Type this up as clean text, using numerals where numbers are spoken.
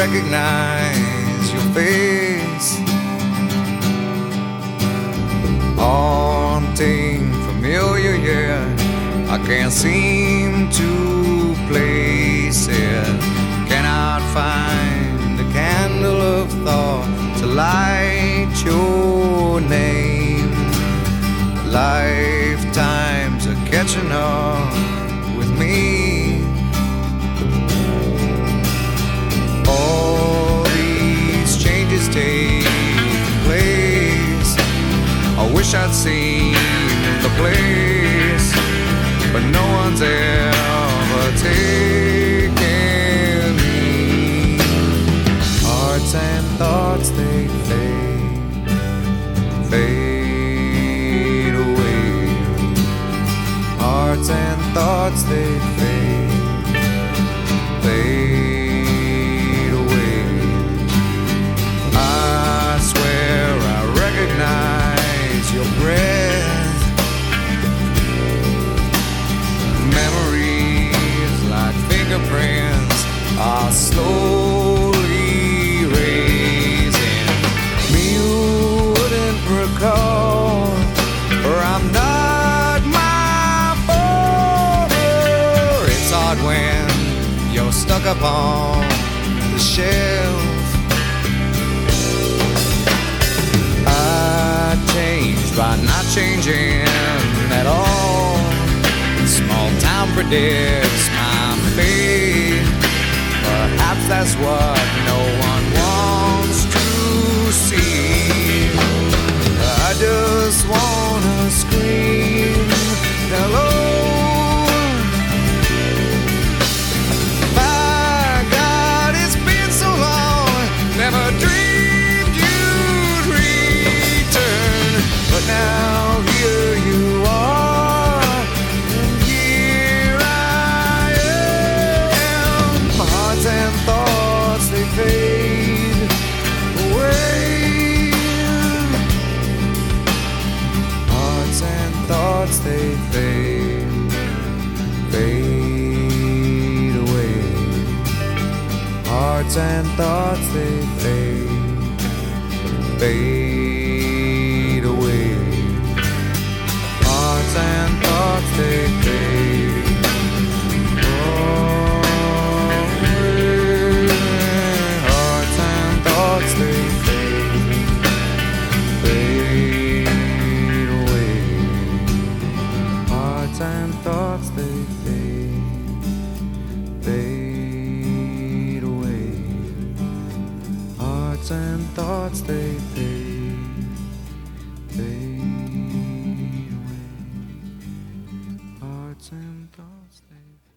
recognize your face. Haunting, familiar, yeah, I can't seem to place it. Cannot find a candle of thought to light your name. Lifetimes are catching up with me. All these changes take place. I wish I'd seen the place, but no one's ever taken me. Hearts and thoughts, they fade away. Hearts and thoughts, they fade away. I swear I recognize your breath. Memories like fingerprints are slowly erasing. Me you wouldn't recall, or I'm not my father. It's odd when you're stuck upon the shelf. I changed by not changing at all. Small town predicts my fate. Perhaps that's what no one wants to see. I just wanna scream hello. My God, it's been so long. Never dreamed you'd return, but now here you are, and here I am. My hearts and thoughts, they fade away. Hearts and thoughts, they fade away. Hearts and thoughts, they fade away. Hearts and thoughts, they fade away. Hearts and thoughts, they fade away. Hearts and thoughts, they fade away. Hearts and thoughts, they fade away. Hearts and thoughts, they